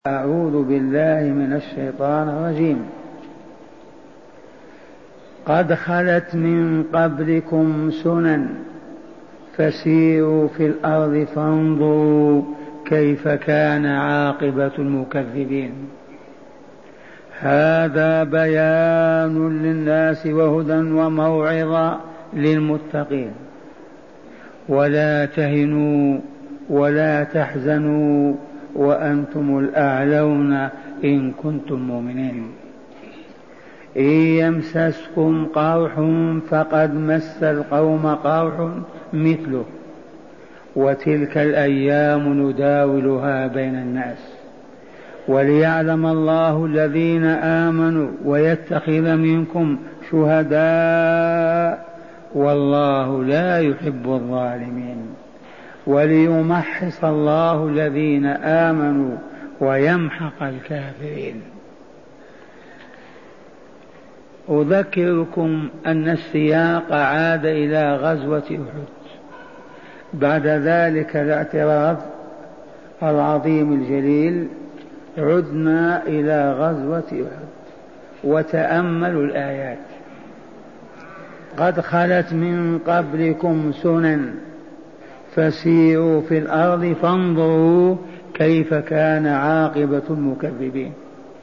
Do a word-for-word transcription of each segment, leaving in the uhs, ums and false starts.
أعوذ بالله من الشيطان الرجيم. قد خلت من قبلكم سنن فسيروا في الأرض فانظروا كيف كان عاقبة المكذبين. هذا بيان للناس وهدى وموعظة للمتقين. ولا تهنوا ولا تحزنوا وأنتم الأعلون إن كنتم مؤمنين. إن يمسسكم قرح فقد مس القوم قرح مثله وتلك الأيام نداولها بين الناس وليعلم الله الذين آمنوا ويتخذ منكم شهداء والله لا يحب الظالمين وليمحص الله الذين آمنوا ويمحق الكافرين. أذكركم أن السياق عاد إلى غزوة أحد. بعد ذلك الاعتراض العظيم الجليل عدنا إلى غزوة أحد وتأملوا الآيات. قد خلت من قبلكم سنن فسيروا في الأرض فانظروا كيف كان عاقبة المكذبين.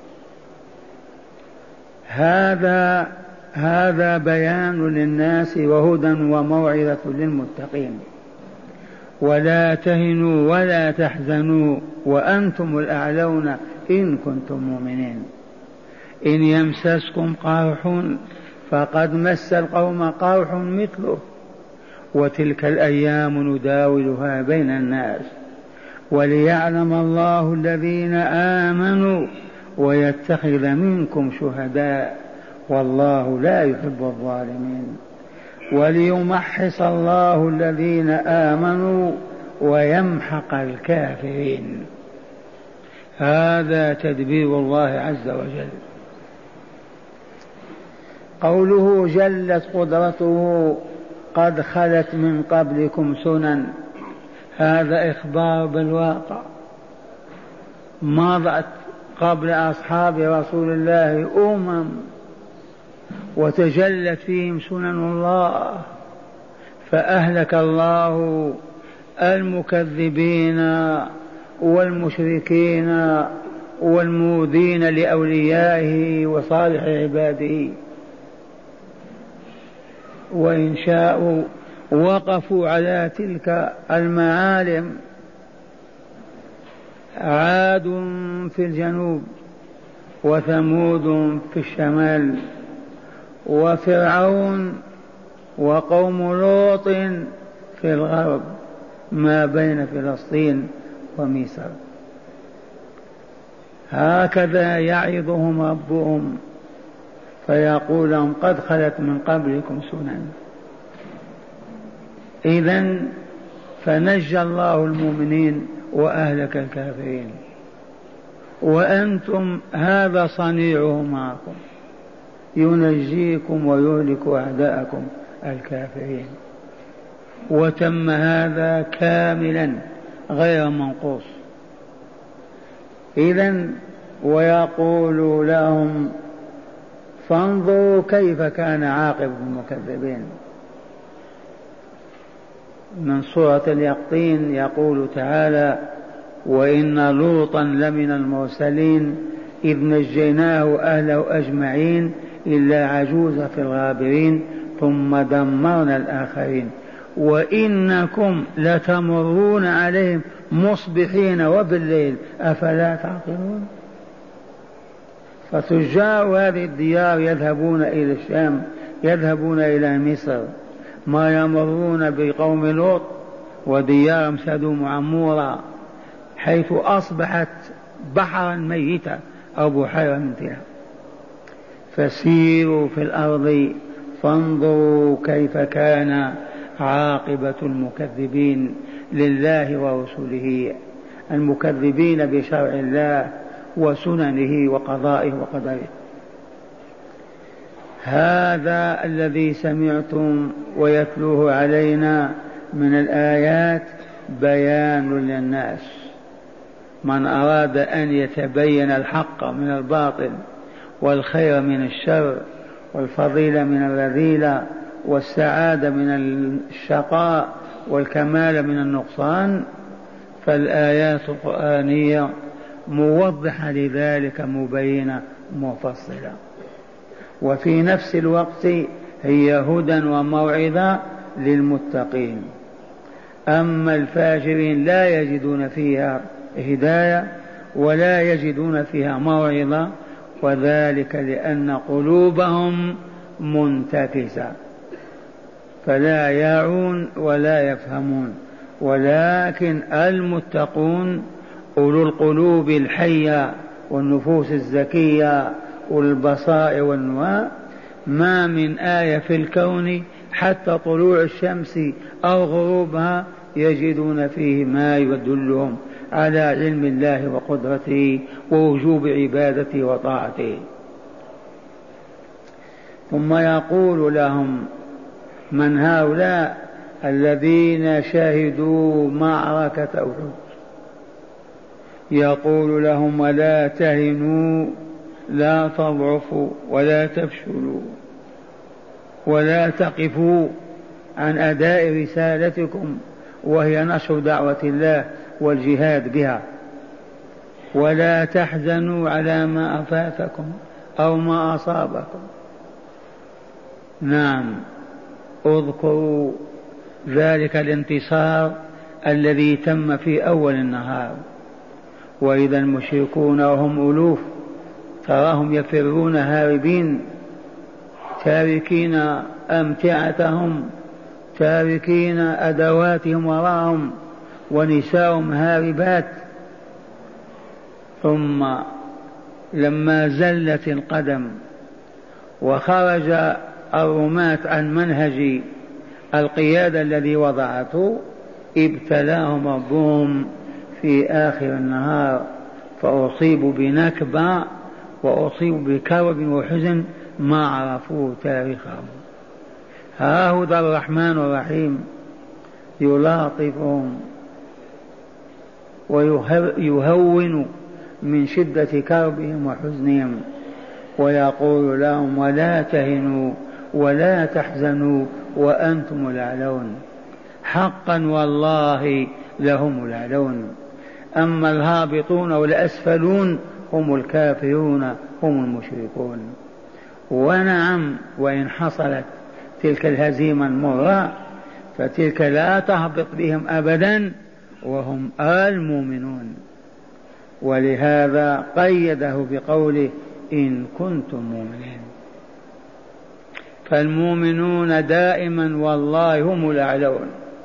هذا هذا بيان للناس وهدى وموعظة للمتقين. ولا تهنوا ولا تحزنوا وأنتم الأعلون إن كنتم مؤمنين. إن يمسسكم قرح فقد مس القوم قرح مثله وتلك الأيام نداولها بين الناس وليعلم الله الذين آمنوا ويتخذ منكم شهداء والله لا يحب الظالمين وليمحص الله الذين آمنوا ويمحق الكافرين. هذا تدبير الله عز وجل. قوله جلت قدرته قد خلت من قبلكم سنن، هذا إخبار بالواقع. مضت قبل أصحاب رسول الله أمم وتجلت فيهم سنن الله فأهلك الله المكذبين والمشركين والمؤذين لأوليائه وصالح عباده. وإن شاءوا وقفوا على تلك المعالم. عاد في الجنوب وثمود في الشمال وفرعون وقوم لوط في الغرب ما بين فلسطين ومصر. هكذا يعظهم ربهم فيقول لهم قد خلت من قبلكم سنن. إذن فنجى الله المؤمنين وأهلك الكافرين وأنتم هذا صنيعه معكم ينجيكم ويهلك أعداءكم الكافرين. وتم هذا كاملا غير منقوص. إذن ويقول لهم فانظروا كيف كان عاقبة المكذبين. من سورة اليقطين يقول تعالى وإن لوطا لمن المرسلين إذ نجيناه أهله أجمعين إلا عجوز في الغابرين ثم دمرنا الآخرين وإنكم لتمرون عليهم مصبحين وبالليل أفلا تعقلون. فتجار هذه الديار يذهبون إلى الشام يذهبون إلى مصر ما يمرون بقوم لوط وديار سدوم وعمورة حيث أصبحت بحرا ميتا أو بحيرا ممتلئا. فسيروا في الأرض فانظروا كيف كان عاقبة المكذبين لله ورسوله المكذبين بشرع الله وسننه وقضائه وقدره. هذا الذي سمعتم ويتلوه علينا من الآيات بيان للناس من أراد أن يتبين الحق من الباطل والخير من الشر والفضيلة من الرذيلة والسعادة من الشقاء والكمال من النقصان، فالآيات القرآنية موضحة لذلك مبينة مفصلة، وفي نفس الوقت هي هدى وموعظة للمتقين. أما الفاجرين لا يجدون فيها هداية ولا يجدون فيها موعظة، وذلك لأن قلوبهم منتكسة فلا يعون ولا يفهمون. ولكن المتقون أولو القلوب الحية والنفوس الزكية والبصائر والنواة، ما من آية في الكون حتى طلوع الشمس أو غروبها يجدون فيه ما يدلهم على علم الله وقدرته ووجوب عبادته وطاعته. ثم يقول لهم: من هؤلاء الذين شهدوا معركة أحد، يقول لهم: ولا تهنوا لا تضعفوا ولا تفشلوا ولا تقفوا عن أداء رسالتكم وهي نشر دعوة الله والجهاد بها، ولا تحزنوا على ما أفاتكم أو ما أصابكم. نعم، اذكروا ذلك الانتصار الذي تم في أول النهار، وإذا المشركون وهم ألوف تراهم يفرون هاربين تاركين أمتعتهم تاركين أدواتهم وراءهم ونساءهم هاربات، ثم لما زلت القدم وخرج الرماة عن منهج القيادة الذي وضعته ابتلاهم ربهم في آخر النهار فأصيبوا بنكبة وأصيبوا بكرب وحزن ما عرفوا تاريخهم. ها هو الرحمن الرحيم يلاطفهم ويهون من شدة كربهم وحزنهم ويقول لهم: ولا تهنوا ولا تحزنوا وأنتم الأعلون. حقا والله لهم الأعلون، أما الهابطون والأسفلون هم الكافرون هم المشركون. ونعم، وإن حصلت تلك الهزيمة المرة فتلك لا تهبط بهم أبدا وهم المؤمنون. ولهذا قيده بقوله: إن كنتم مؤمنين. فالمؤمنون دائما والله هم الأعلون،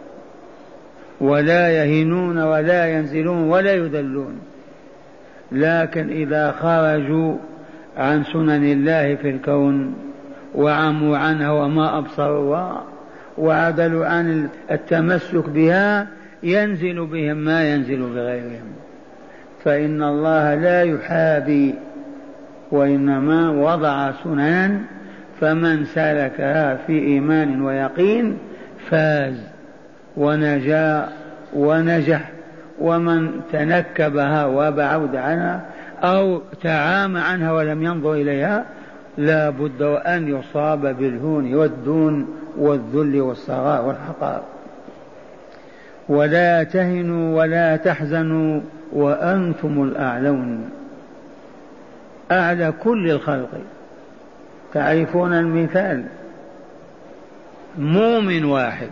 ولا يهنون ولا ينزلون ولا يذلون. لكن إذا خرجوا عن سنن الله في الكون وعموا عنها وما أبصروا وعدلوا عن التمسك بها ينزل بهم ما ينزل بغيرهم. فإن الله لا يحابي، وإنما وضع سننا فمن سلكها في إيمان ويقين فاز ونجا ونجح، ومن تنكبها وبعد عنها أو تعامى عنها ولم ينظر إليها لا بد أن يصاب بالهون والدون والذل والصغار والحقار. ولا تهنوا ولا تحزنوا وأنتم الأعلون، أعلى كل الخلق. تعرفون المثال: مؤمن واحد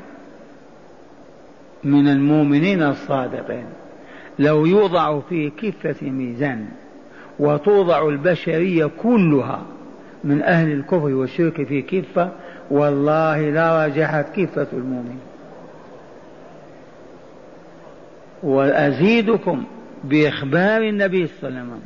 من المؤمنين الصادقين لو يوضع في كفة ميزان وتوضع البشرية كلها من أهل الكفر والشرك في كفة، والله لا رجحت كفة المؤمن. وأزيدكم بإخبار النبي صلى الله عليه وسلم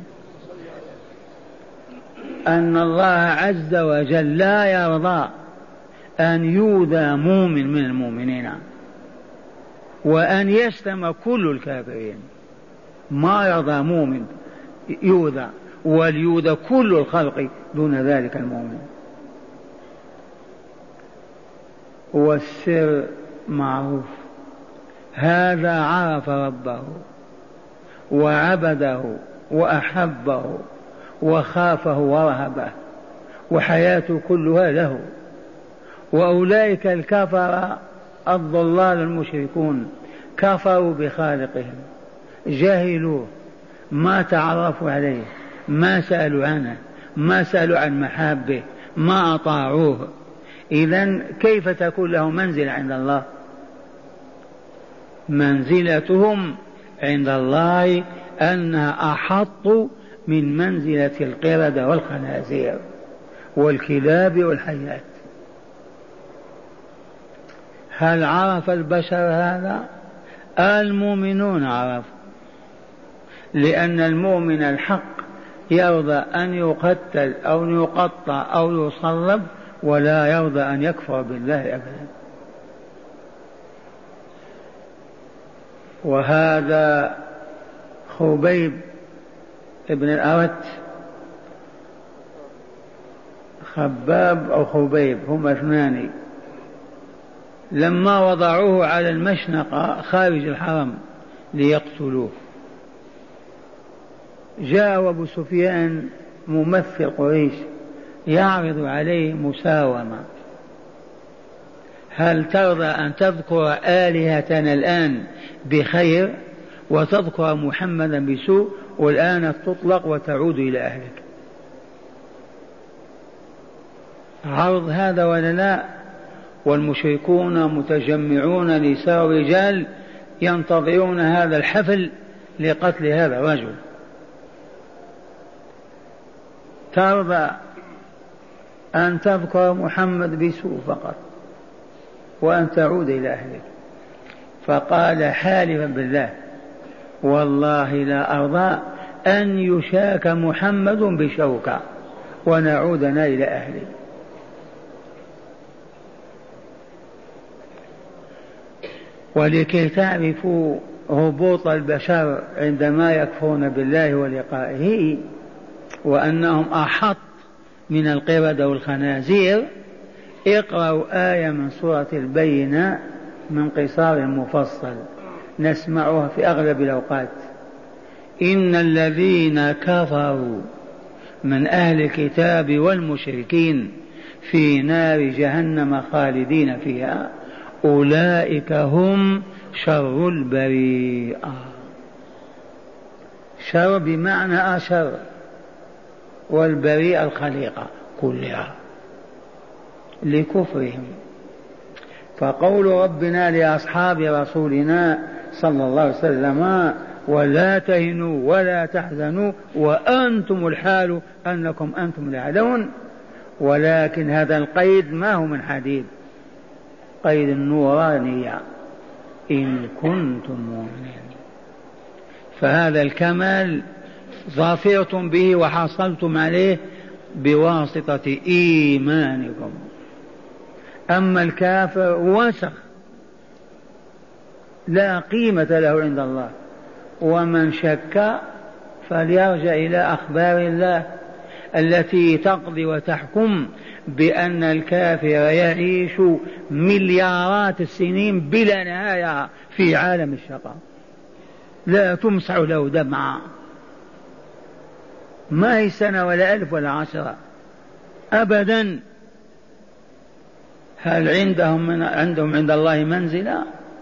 أن الله عز وجل لا يرضى أن يؤذى مؤمن من المؤمنين وأن يسلم كل الكافرين. ما يرضى مؤمن يؤذى، وليؤذى كل الخلق دون ذلك المؤمن. والسر معروف، هذا عرف ربه وعبده وأحبه وخافه ورهبه وحياته كلها له. وأولئك الكفر الضلال المشركون كفروا بخالقهم، جهلوه، ما تعرفوا عليه، ما سألوا عنه، ما سألوا عن محابه، ما أطاعوه. إذن كيف تكون له منزلة عند الله؟ منزلتهم عند الله أنها أحط من منزلة القردة والخنازير والكلاب والحيات. هل عرف البشر هذا؟ المؤمنون عرفوا، لأن المؤمن الحق يرضى أن يقتل أو يقطع أو يصلب، ولا يرضى أن يكفر بالله أبدا. وهذا خبيب ابن الأرت، خباب أو خبيب هما اثنان، لما وضعوه على المشنقة خارج الحرم ليقتلوه، جاء أبو سفيان ممثل قريش يعرض عليه مساومة: هل ترضى أن تذكر آلهتنا الآن بخير وتذكر محمدا بسوء، والآن تطلق وتعود إلى أهلك؟ عرض هذا ولا لا؟ والمشركون متجمعون نساء ورجال ينتظرون هذا الحفل لقتل هذا الرجل. ترضى أن تذكر محمد بسوء فقط وأن تعود إلى أهلك؟ فقال حالفا بالله: والله لا أرضى أن يشاك محمد بشوكة ونعودنا إلى أهلي. ولكي تعرفوا هبوط البشر عندما يكفرون بالله ولقائه وأنهم أحط من القردة والخنازير، اقرأوا آية من سورة البينة من قصار مفصل نسمعها في أغلب الأوقات: إن الذين كفروا من أهل الكتاب والمشركين في نار جهنم خالدين فيها أولئك هم شر البريئة. شر بمعنى أشر، والبريئة الخليقة كلها لكفرهم. فقول ربنا لأصحاب رسولنا صلى الله عليه وسلم: ولا تهنوا ولا تحزنوا وأنتم الحال أنكم أنتم الأعلون، ولكن هذا القيد ما هو من حديد، قيد النورانية: إن كنتم مؤمنين. فهذا الكمال ظافرتم به وحصلتم عليه بواسطة إيمانكم. أما الكافر وسخ لا قيمة له عند الله. ومن شك فليرجع إلى أخبار الله التي تقضي وتحكم بأن الكافر يعيش مليارات السنين بلا نهاية في عالم الشقاء، لا تمسح له دمعة، ما هي سنة ولا ألف ولا عشرة أبدا. هل عندهم من عندهم عند الله منزلة؟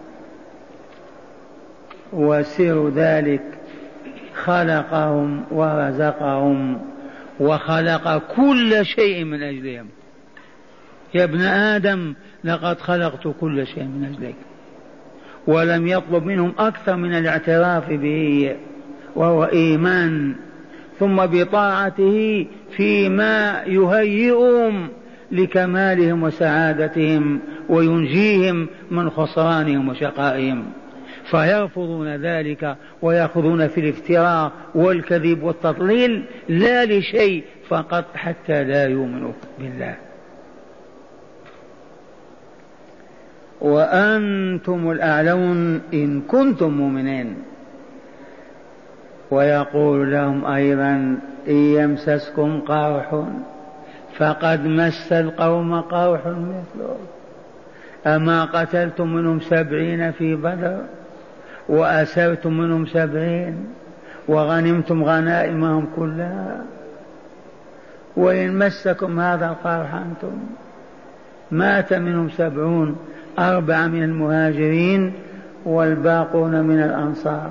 وسر ذلك خلقهم ورزقهم وخلق كل شيء من أجلهم. يا ابن آدم لقد خلقت كل شيء من أجلك، ولم يطلب منهم أكثر من الاعتراف به وهو إيمان، ثم بطاعته فيما يهيئهم لكمالهم وسعادتهم وينجيهم من خسرانهم وشقائهم، فيرفضون ذلك ويأخذون في الافتراء والكذب والتضليل لا لشيء فقط حتى لا يؤمنوا بالله. وأنتم الأعلون إن كنتم مؤمنين. ويقول لهم أيضا: إن يمسسكم قرح فقد مس القوم قرح مثله، أما قتلتم منهم سبعين في بدر وأسرتم منهم سبعين وغنمتم غنائمهم كلها. وإن مسكم هذا القرح أنتم مات منهم سبعون، أربعة من المهاجرين والباقون من الأنصار.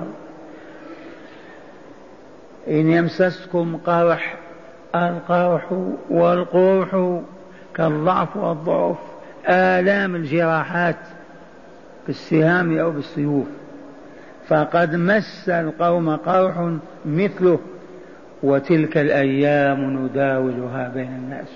إن يمسسكم قرح، القرح والقرح كالضعف والضعف، آلام الجراحات بالسهام أو بالسيوف، فقد مس القوم قرح مثله، وتلك الأيام نداولها بين الناس،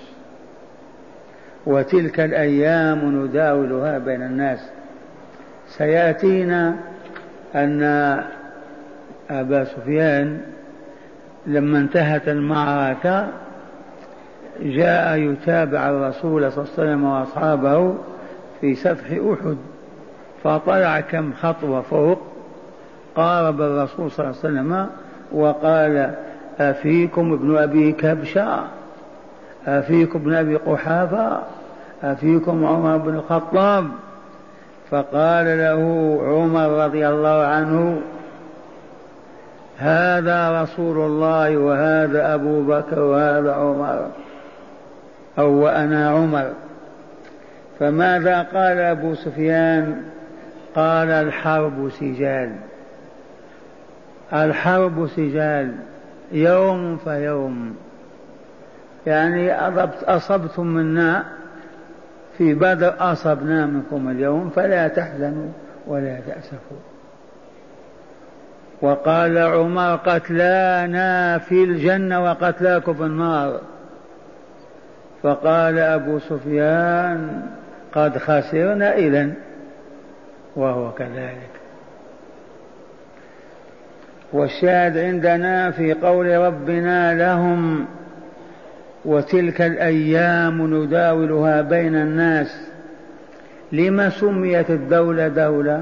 وتلك الأيام نداولها بين الناس. سيأتينا أن أبا سفيان لما انتهت المعركة جاء يتابع الرسول صلى الله عليه وسلم وأصحابه في سفح أحد، فطلع كم خطوة فوق، قارب الرسول صلى الله عليه وسلم وقال: أفيكم ابن أبي كبشة؟ أفيكم ابن أبي قحافة؟ أفيكم عمر بن الخطاب؟ فقال له عمر رضي الله عنه: هذا رسول الله وهذا أبو بكر وهذا عمر، أو وأنا عمر. فماذا قال أبو سفيان؟ قال: الحرب سجال، الحرب سجال، يوم فيوم، يعني أصبتم منا في بدر أصبنا منكم اليوم، فلا تحزنوا ولا تأسفوا. وقال عمر: قتلانا في الجنة وقتلاكم في النار. فقال أبو سفيان: قد خسرنا إذن، وهو كذلك. والشاهد عندنا في قول ربنا لهم: وتلك الأيام نداولها بين الناس. لما سميت الدولة دولة؟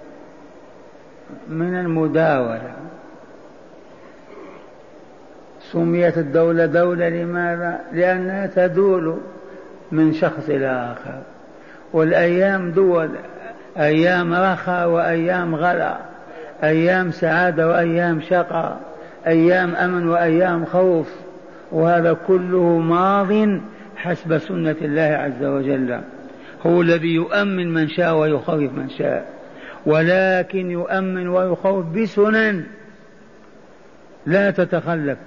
من المداولة. سميت الدولة دولة لماذا؟ لأنها تدول من شخص إلى آخر، والأيام دول، أيام رخاء وأيام غلا، أيام سعادة وأيام شقاء، أيام أمن وأيام خوف، وهذا كله ماض حسب سنة الله عز وجل. هو الذي يؤمن من شاء ويخوف من شاء، ولكن يؤمن ويخوف بسنن لا تتخلف.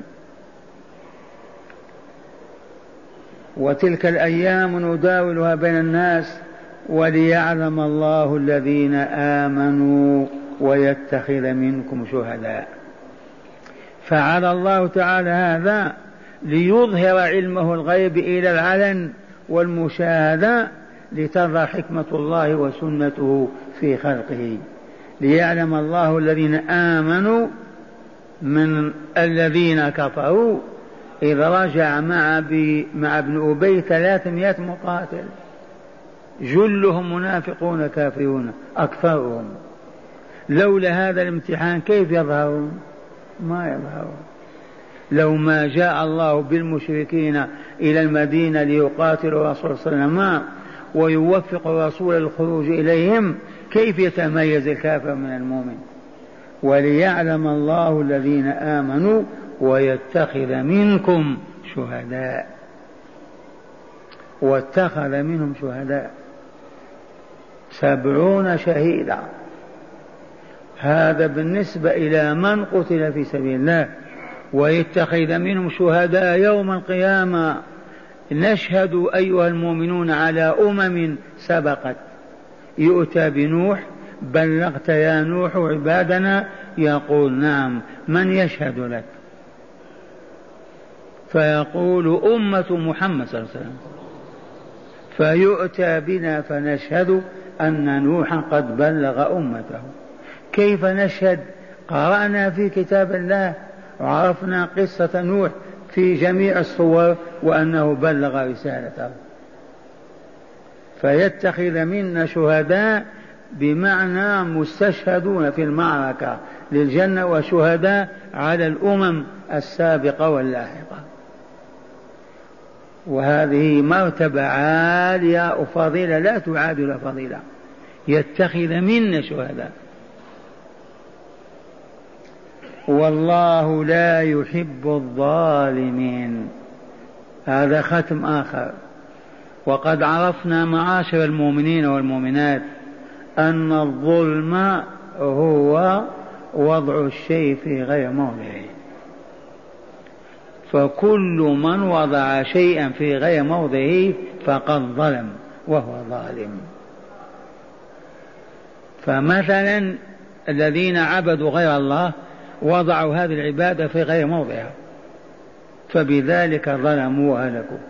وتلك الأيام نداولها بين الناس وليعلم الله الذين آمنوا ويتخذ منكم شهداء. فعل الله تعالى هذا ليظهر علمه الغيب إلى العلن والمشاهدة، لتظهر حكمة الله وسنته في خلقه، ليعلم الله الذين آمنوا من الذين كفروا. إذ رجع مع, مع ابن أبي ثلاثمائة مقاتل، جلهم منافقون كافرون أكثرهم. لولا هذا الامتحان كيف يظهرون؟ ما يظهرون. لو ما جاء الله بالمشركين إلى المدينة ليقاتلوا الرسول صلى الله عليه وسلم ويوفق الرسول الخروج إليهم، كيف يتميز الكافر من المؤمن؟ وليعلم الله الذين آمنوا ويتخذ منكم شهداء. واتخذ منهم شهداء سبعون شهيدا. هذا بالنسبة إلى من قتل في سبيل الله. ويتخذ منهم شهداء يوم القيامة. نشهد أيها المؤمنون على أمم سبقت، يؤتى بنوح: بلغت يا نوح عبادنا؟ يقول: نعم. من يشهد لك؟ فيقول: أمة محمد صلى الله عليه وسلم. فيؤتى بنا فنشهد أن نوحا قد بلغ أمته. كيف نشهد؟ قرأنا في كتاب الله وعرفنا قصة نوح في جميع الصور وأنه بلغ رسالته. فيتخذ منا شهداء بمعنى مستشهدون في المعركة للجنة، وشهداء على الأمم السابقة واللاحقة. وهذه مرتبة عالية وفضيلة لا تعادل فضيلة. يتخذ منا شهداء. والله لا يحب الظالمين. هذا ختم آخر. وقد عرفنا معاشر المؤمنين والمؤمنات أن الظلم هو وضع الشيء في غير موضعه، فكل من وضع شيئا في غير موضعه فقد ظلم وهو ظالم. فمثلا الذين عبدوا غير الله وضعوا هذه العبادة في غير موضعها، فبذلك ظلموا وهلكوا.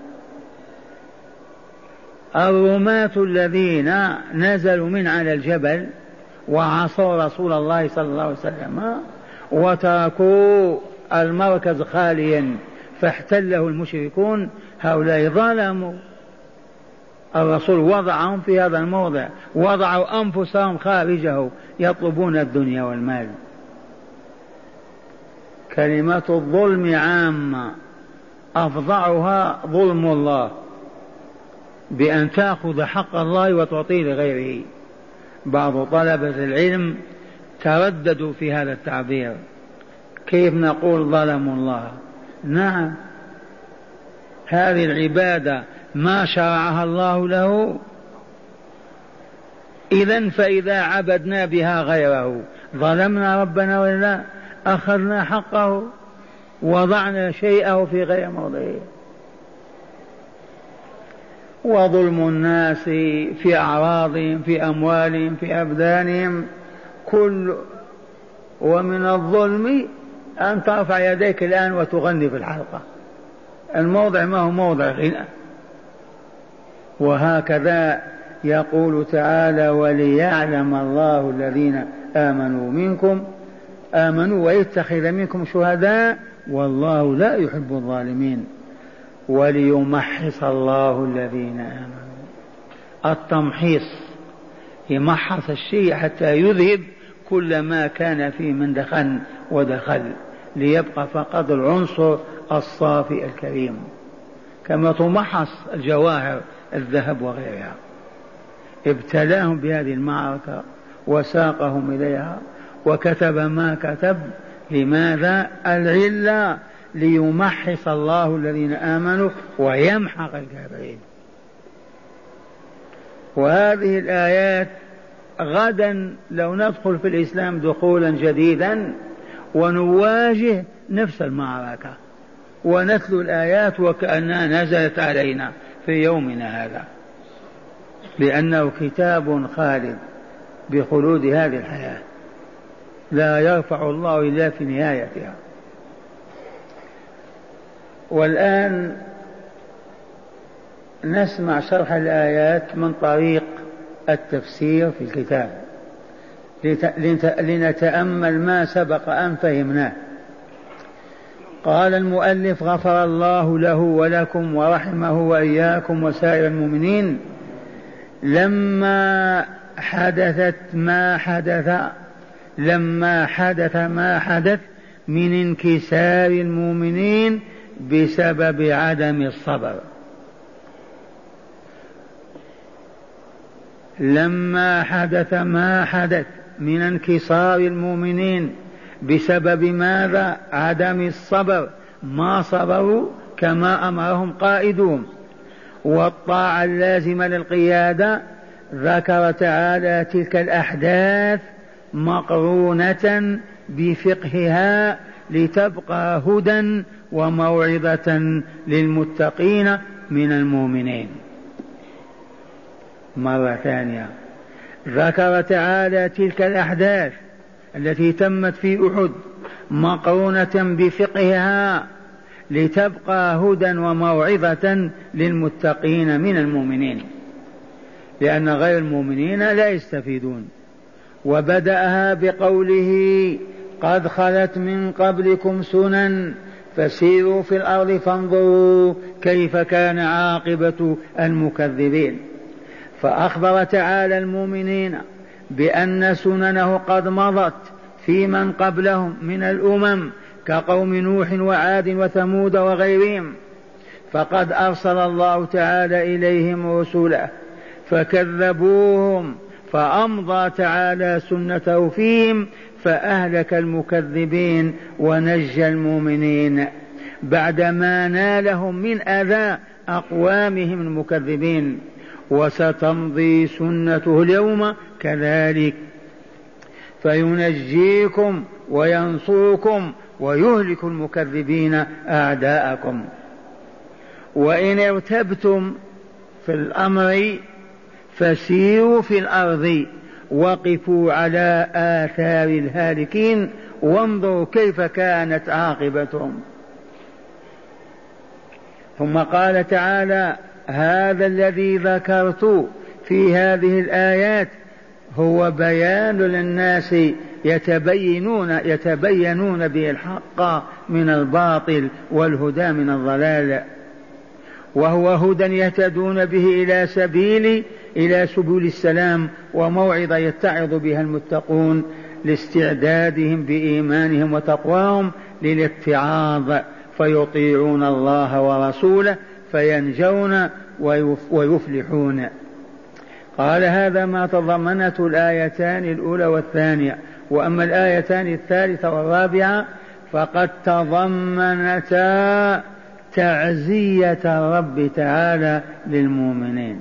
الرماة الذين نزلوا من على الجبل وعصوا رسول الله صلى الله عليه وسلم وتركوا المركز خاليا فاحتله المشركون، هؤلاء ظلموا. الرسول وضعهم في هذا الموضع، وضعوا أنفسهم خارجه يطلبون الدنيا والمال. كلمة الظلم عامة، أفظعها ظلم الله، بأن تأخذ حق الله وتعطيه لغيره. بعض طلبة العلم ترددوا في هذا التعبير، كيف نقول ظلموا الله؟ نعم، هذه العبادة ما شرعها الله له، إذن فإذا عبدنا بها غيره ظلمنا ربنا ولا أخذنا حقه وضعنا شيئه في غير موضعه. وظلم الناس في أعراضهم في أموالهم في أبدانهم كل. ومن الظلم أن ترفع يديك الآن وتغني في الحلقة، الموضع ما هو موضع غنى. وهكذا يقول تعالى: وليعلم الله الذين آمنوا منكم آمنوا ويتخذ منكم شهداء والله لا يحب الظالمين وليمحص الله الذين آمنوا. التمحيص يمحص الشيء حتى يذهب كل ما كان فيه من دخن ودخل، ليبقى فقط العنصر الصافي الكريم، كما تمحص الجواهر الذهب وغيرها. ابتلاهم بهذه المعركة وساقهم إليها وكتب ما كتب. لماذا؟ العلة ليمحص الله الذين آمنوا ويمحق الكافرين. وهذه الآيات غدا لو ندخل في الإسلام دخولا جديدا ونواجه نفس المعركة ونتلو الآيات وكأنها نزلت علينا في يومنا هذا، لأنه كتاب خالد بخلود هذه الحياة لا يرفع الله إلا في نهايتها. والآن نسمع شرح الآيات من طريق التفسير في الكتاب لنتأمل ما سبق أن فهمناه. قال المؤلف: غفر الله له ولكم ورحمه وإياكم وسائر المؤمنين. لما حدثت ما حدث لما حدث ما حدث من انكسار المؤمنين بسبب عدم الصبر، لما حدث ما حدث من انكسار المؤمنين بسبب ماذا؟ عدم الصبر، ما صبروا كما أمرهم قائدهم، والطاعة اللازمة للقيادة. ذكر تعالى تلك الأحداث مقرونة بفقهها لتبقى هدى وموعظة للمتقين من المؤمنين. مرة ثانية ذكر تعالى تلك الأحداث التي تمت في أحد مقرونة بفقهها لتبقى هدى وموعظة للمتقين من المؤمنين، لأن غير المؤمنين لا يستفيدون. وبدأها بقوله: قد خلت من قبلكم سنن فسيروا في الأرض فانظروا كيف كان عاقبة المكذبين. فأخبر تعالى المؤمنين بأن سننه قد مضت في من قبلهم من الأمم كقوم نوح وعاد وثمود وغيرهم، فقد أرسل الله تعالى إليهم رسله فكذبوهم، فأمضى تعالى سنته فيهم فأهلك المكذبين ونجى المؤمنين بعدما نالهم من أذى أقوامهم المكذبين. وستمضي سنته اليوم كذلك فينجيكم وينصركم ويهلك المكذبين أعداءكم. وإن ارتبتم في الأمر فسيروا في الأرض وقفوا على آثار الهالكين وانظروا كيف كانت عاقبتهم. ثم قال تعالى: هذا الذي ذكرت في هذه الآيات هو بيان للناس يتبينون يتبينون به الحق من الباطل والهدى من الضلال، وهو هدى يهتدون به إلى سبيل إلى سبل السلام وموعظة يتعظ بها المتقون لاستعدادهم بإيمانهم وتقواهم للاتعاظ فيطيعون الله ورسوله فينجون ويفلحون. قال: هذا ما تضمنته الآيتان الأولى والثانية. وأما الآيتان الثالثة والرابعة فقد تضمنتا تعزية الرب تعالى للمؤمنين،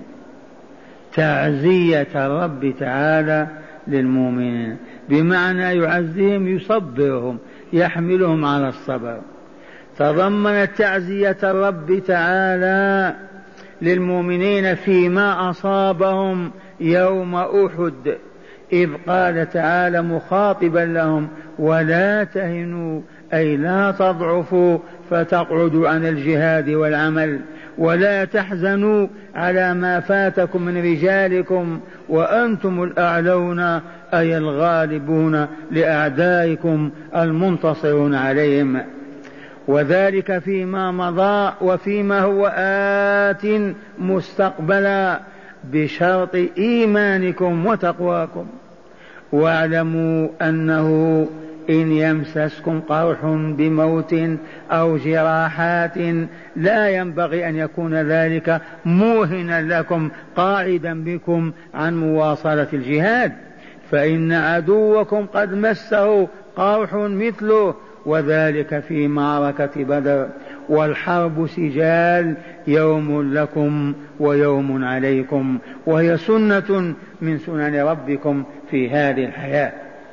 تعزية الرب تعالى للمؤمنين بمعنى يعزيهم يصبرهم يحملهم على الصبر. تضمنت تعزية الرب تعالى للمؤمنين فيما أصابهم يوم أحد، إذ قال تعالى مخاطبا لهم: ولا تهنوا أي لا تضعفوا فتقعدوا عن الجهاد والعمل، ولا تحزنوا على ما فاتكم من رجالكم وأنتم الأعلون أي الغالبون لأعدائكم المنتصرون عليهم. وذلك فيما مضى وفيما هو آت مستقبلا بشرط إيمانكم وتقواكم. واعلموا أنه إن يمسسكم قرح بموت أو جراحات لا ينبغي أن يكون ذلك موهنا لكم قاعدا بكم عن مواصلة الجهاد، فإن عدوكم قد مسه قرح مثله، وذلك في معركة بدر. والحرب سجال، يوم لكم ويوم عليكم، وهي سنة من سنن ربكم في هذه الحياة.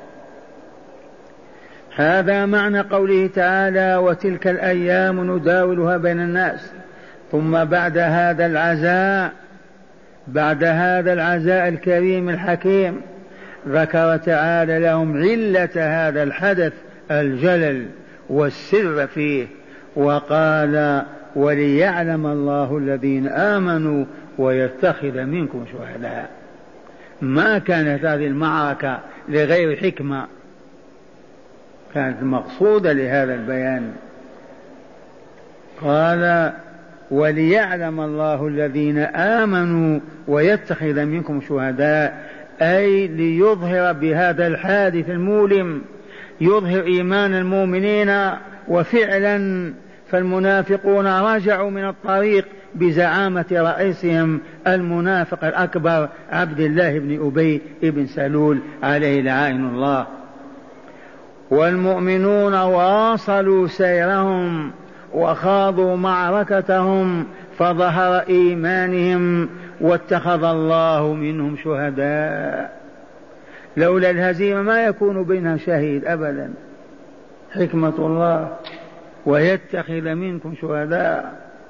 هذا معنى قوله تعالى: وتلك الأيام نداولها بين الناس. ثم بعد هذا العزاء بعد هذا العزاء الكريم الحكيم ذكر تعالى لهم علة هذا الحدث الجلل والسر فيه، وقال: وليعلم الله الذين آمنوا ويتخذ منكم شهداء. ما كانت هذه المعركة لغير حكمة، كانت مقصودة لهذا البيان. قال: وليعلم الله الذين آمنوا ويتخذ منكم شهداء، أي ليظهر بهذا الحادث المؤلم يظهر إيمان المؤمنين. وفعلا فالمنافقون رجعوا من الطريق بزعامة رئيسهم المنافق الأكبر عبد الله بن أبي بن سلول عليه لعائن الله. والمؤمنون واصلوا سيرهم وخاضوا معركتهم فظهر إيمانهم واتخذ الله منهم شهداء. لولا الهزيمة ما يكون بينهم شهيد أبدا، حكمة الله. ويتخذ منكم شهداء،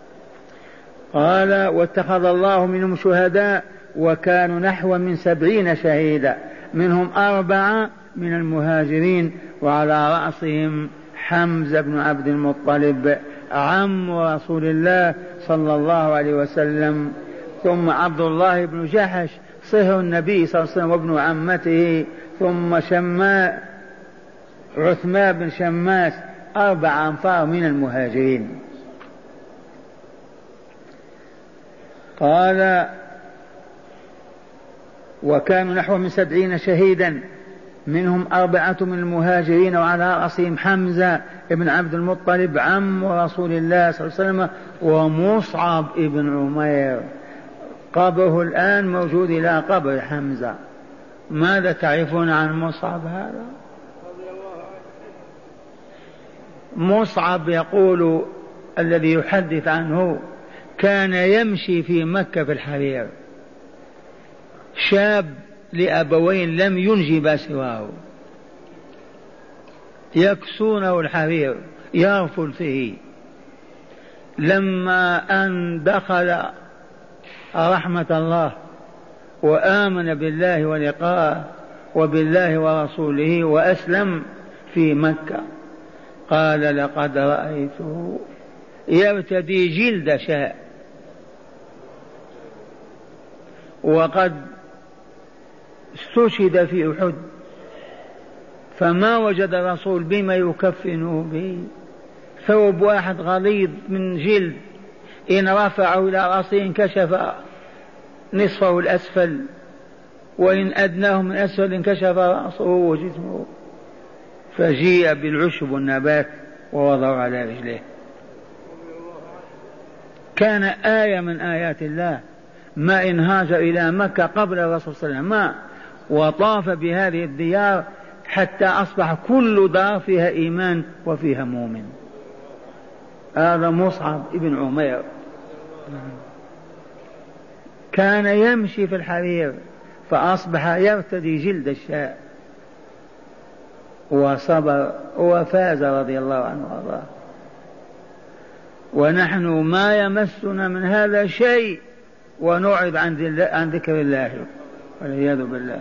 قال: واتخذ الله منهم شهداء، وكانوا نحو من سبعين شهيدا، منهم أربعة من المهاجرين، وعلى رأسهم حمزة بن عبد المطلب عم رسول الله صلى الله عليه وسلم، ثم عبد الله بن جحش صهر النبي صلى الله عليه وسلم وابن عمته، ثم شماء عثمان بن شماس، أربع أنفار من المهاجرين. قال: وكانوا نحو من سبعين شهيدا، منهم أربعة من المهاجرين، وعلى رأسهم حمزة بن عبد المطلب عم رسول الله صلى الله عليه وسلم، ومصعب بن عمير. قبره الآن موجود إلى قبر حمزة. ماذا تعرفون عن مصعب هذا؟ مصعب يقول الذي يحدث عنه كان يمشي في مكة في الحرير، شاب لأبوين لم ينجب سواه، يكسونه الحرير يرفل فيه. لما أن دخل رحمة الله وآمن بالله ولقاءه وبالله ورسوله وأسلم في مكة، قال لقد رأيته يرتدي جلد شاء، وقد استشهد في أحد فما وجد الرسول بما يكفنه به، ثوب واحد غليظ من جلد إن رفعه إلى رأسه انكشف نصفه الأسفل، وإن أدناه من أسفل انكشف رأسه وجسمه، فجيء بالعشب والنبات ووضعه على رجليه. كان آية من آيات الله، ما إن هاجر إلى مكة قبل الرسول صلى الله عليه وسلم ما وطاف بهذه الديار حتى أصبح كل دار فيها إيمان وفيها مؤمن. هذا مصعب ابن عمير كان يمشي في الحرير فأصبح يرتدي جلد الشاء وصبر وفاز رضي الله عنه وارضاه. ونحن ما يمسنا من هذا شيء ونعرض عن ذكر الله والعياذ بالله.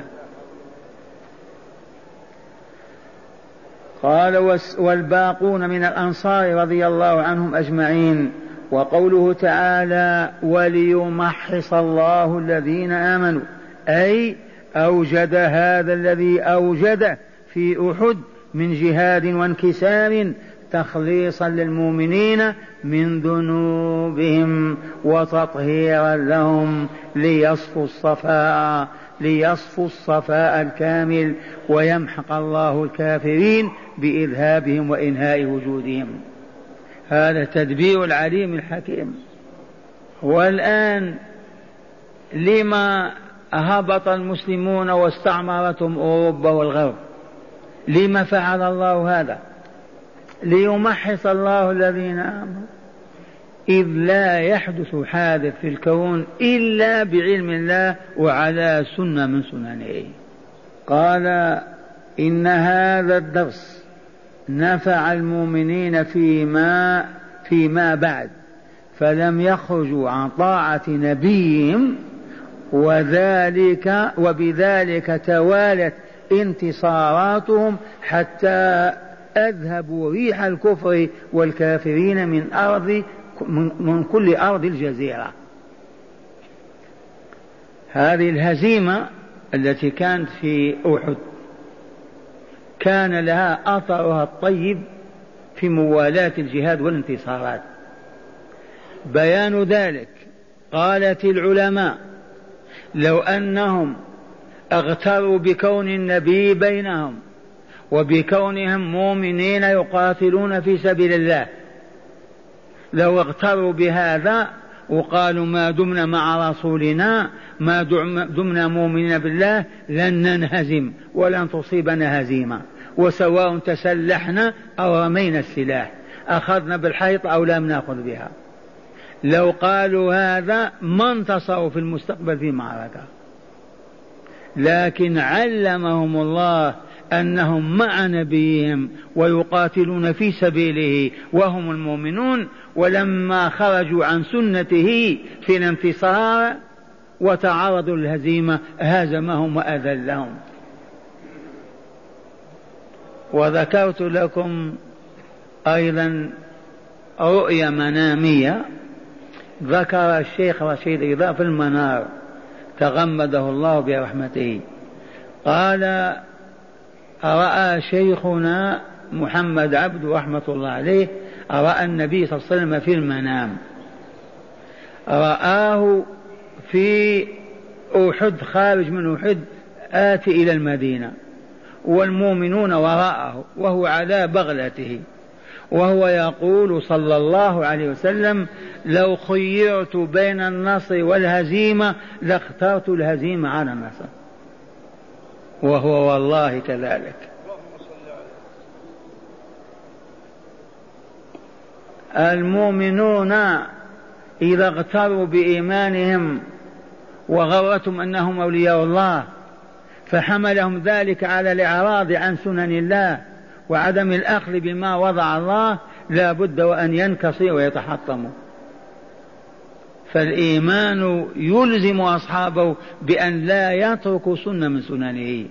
قال والباقون من الأنصار رضي الله عنهم أجمعين. وقوله تعالى وليمحص الله الذين آمنوا، أي أوجد هذا الذي أوجده في أحد من جهاد وانكسار تخليصا للمؤمنين من ذنوبهم وتطهيرا لهم ليصفوا الصفاء ليصفوا الصفاء الكامل ويمحق الله الكافرين بإذهابهم وإنهاء وجودهم. هذا تدبير العليم الحكيم. والآن لما هبط المسلمون واستعمرتهم أوروبا والغرب؟ لما فعل الله هذا؟ ليمحص الله الذين آمنوا، إذ لا يحدث حادث في الكون إلا بعلم الله وعلى سنة من سننه. قال إن هذا الدرس نفع المؤمنين فيما فيما بعد، فلم يخرجوا عن طاعة نبيهم، وذلك وبذلك توالت انتصاراتهم حتى أذهبوا ريح الكفر والكافرين من أرض من كل أرض الجزيرة. هذه الهزيمة التي كانت في أحد كان لها أثرها الطيب في موالاة الجهاد والانتصارات. بيان ذلك قالت العلماء لو أنهم اغتروا بكون النبي بينهم وبكونهم مؤمنين يقاتلون في سبيل الله، لو اغتروا بهذا وقالوا ما دمنا مع رسولنا ما دمنا مؤمنين بالله لن ننهزم ولن تصيبنا هزيمة، وسواء تسلحنا أو رمينا السلاح، أخذنا بالحيط أو لم نأخذ بها، لو قالوا هذا ما انتصروا في المستقبل في معركة. لكن علمهم الله أنهم مع نبيهم ويقاتلون في سبيله وهم المؤمنون، ولما خرجوا عن سنته في الانتصار وتعرضوا للهزيمة هزمهم وأذلهم. وذكرت لكم أيضا رؤيا منامية ذكر الشيخ رشيد رضا في المنار تغمده الله برحمته. قال رأى شيخنا محمد عبد رحمة الله عليه رأى النبي صلى الله عليه وسلم في المنام، رآه في أحد خارج من أحد آتي إلى المدينة والمؤمنون وراءه وهو على بغلته، وهو يقول صلى الله عليه وسلم لو خيرت بين النصر والهزيمة لاخترت الهزيمة على النصر، وهو والله كذلك. المؤمنون إذا اغتروا بإيمانهم وغرتهم أنهم أولياء الله فحملهم ذلك على الإعراض عن سنن الله وعدم الأخذ بما وضع الله، لا بد وأن ينكصوا ويتحطموا. فالإيمان يلزم أصحابه بأن لا يتركوا سنة من سننه،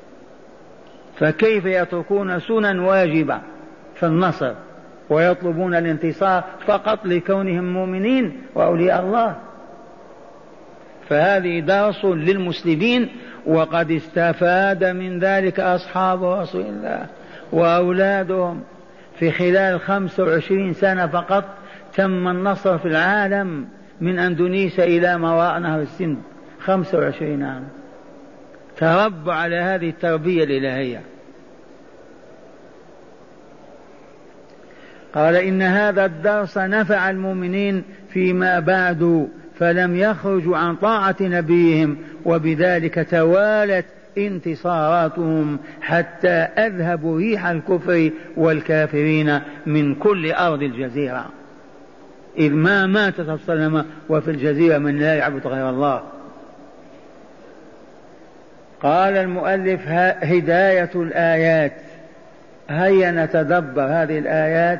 فكيف يتركون سنن واجبة في النصر ويطلبون الانتصار فقط لكونهم مؤمنين وأولياء الله؟ فهذه درس للمسلمين، وقد استفاد من ذلك أصحاب رسول الله وأولادهم. في خلال خمسة وعشرين سنة فقط تم النصر في العالم من أندونيسيا إلى ما وراء نهر السند، خمسة وعشرين عام تربوا على هذه التربية الإلهية. قال إن هذا الدرس نفع المؤمنين فيما بعد فلم يخرجوا عن طاعة نبيهم، وبذلك توالت انتصاراتهم حتى أذهبوا ريح الكفر والكافرين من كل أرض الجزيرة، إذ ما مات صلى الله عليه وسلم وفي الجزيرة من لا يعبد غير الله. قال المؤلف هداية الآيات. هيا نتدبر هذه الآيات،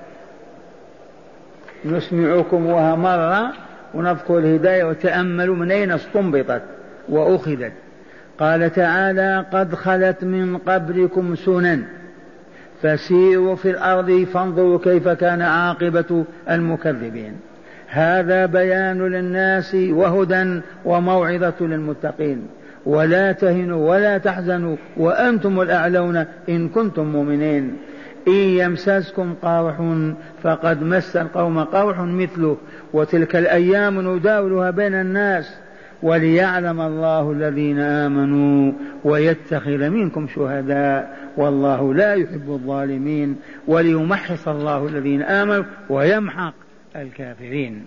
نسمعكمها مرة ونذكر الهداية وتأملوا من أين استنبطت وأخذت. قال تعالى: قد خلت من قبلكم سنن فسيروا في الأرض فانظروا كيف كان عاقبة المكذبين. هذا بيان للناس وهدى وموعظة للمتقين. ولا تهنوا ولا تحزنوا وأنتم الأعلون إن كنتم مؤمنين. إن يمسسكم قرح فقد مس القوم قرح مثله وتلك الأيام نداولها بين الناس وليعلم الله الذين آمنوا ويتخذ منكم شهداء والله لا يحب الظالمين وليمحص الله الذين آمنوا ويمحق الكافرين.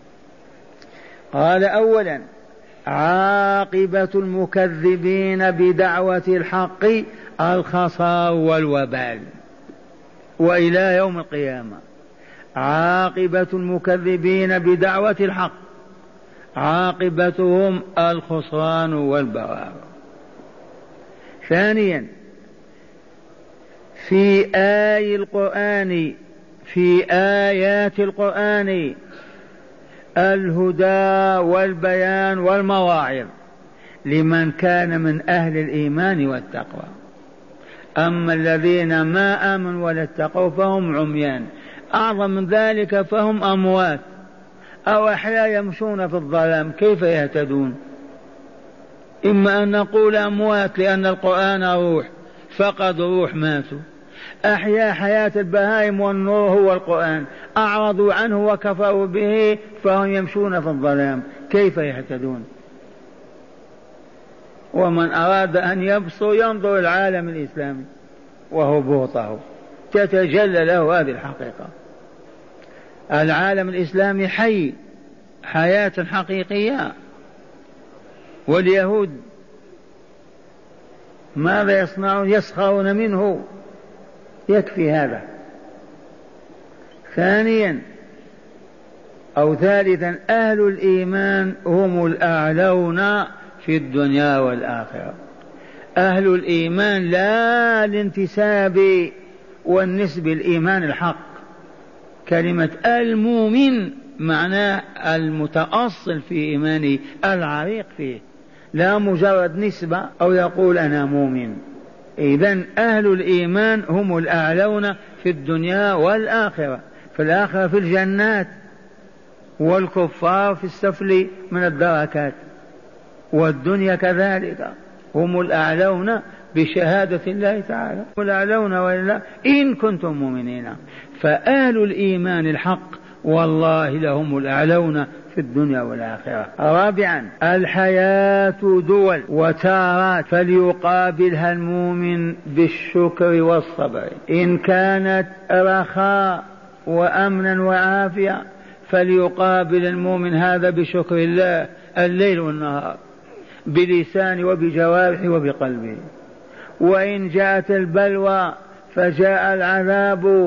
قال: أولا عاقبة المكذبين بدعوة الحق الخسار والوبال، وإلى يوم القيامة عاقبة المكذبين بدعوة الحق عاقبتهم الخسران والبوار. ثانيا في آي القرآن في آيات القرآن الهدى والبيان والمواعظ لمن كان من أهل الإيمان والتقوى. أما الذين ما آمنوا ولا اتقوا فهم عميان، أعظم من ذلك فهم أموات أو أحياء يمشون في الظلام، كيف يهتدون؟ إما أن نقول أموات لأن القرآن روح فقد روح ماتوا، أحياء حياة البهائم والنور هو القرآن أعرضوا عنه وكفروا به فهم يمشون في الظلام، كيف يهتدون؟ ومن أراد أن يبصر ينظر العالم الإسلامي وهبوطه تتجلى له هذه الحقيقة. العالم الإسلامي حي حياة حقيقية، واليهود ماذا يصنعون؟ يسخرون منه، يكفي هذا. ثانيا أو ثالثا أهل الإيمان هم الأعلون في الدنيا والآخرة. أهل الإيمان لا الانتساب والنسب، الإيمان الحق. كلمة المؤمن معناه المتأصل في إيمانه العريق فيه، لا مجرد نسبة أو يقول أنا مؤمن. إذن أهل الإيمان هم الأعلون في الدنيا والآخرة، في الآخرة في الجنات، والكفار في السفل من الدركات، والدنيا كذلك هم الأعلون بشهادة الله تعالى، هم الأعلون وإلا إن كنتم مؤمنين. فأهل الإيمان الحق والله لهم الأعلون في الدنيا والآخرة. رابعا الحياة دول وتارات فليقابلها المؤمن بالشكر والصبر. إن كانت رخاء وأمنا وعافية فليقابل المؤمن هذا بشكر الله الليل والنهار بلسانه وبجوارحه وبقلبه. وإن جاءت البلوى فجاء العذاب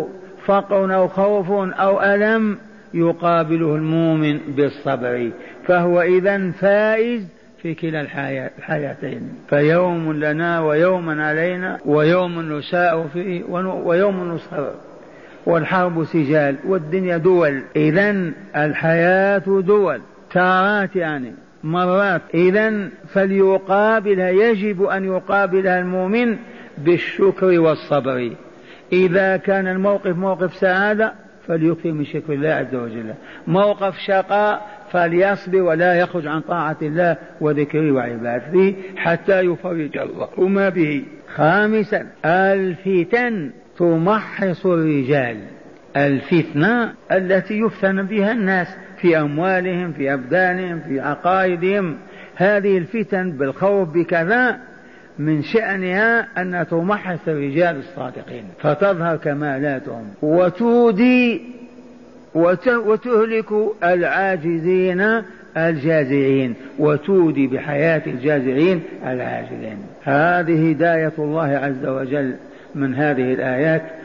فقر أو خوف أو ألم يقابله المؤمن بالصبر، فهو إذن فائز في كلا الحياتين. فيوم لنا ويوم علينا، ويوم نساء فيه ويوم نصبر، والحرب سجال والدنيا دول. إذن الحياة دول، تارات يعني مرات. إذن فليقابلها، يجب أن يقابلها المؤمن بالشكر والصبر. إذا كان الموقف موقف سعادة فليكثر من شكر الله عز وجل، موقف شقاء فليصبر ولا يخرج عن طاعة الله وذكره وعبادته حتى يفرج الله ما به. خامسا الفتن تمحص الرجال، الفتنة التي يفتن بها الناس في أموالهم في أبدانهم في عقائدهم، هذه الفتن بالخوف بكذا من شأنها أن تمحص الرجال الصادقين فتظهر كمالاتهم وتودي وتهلك العاجزين الجازعين، وتودي بحياة الجازعين العاجزين. هذه هداية الله عز وجل من هذه الآيات.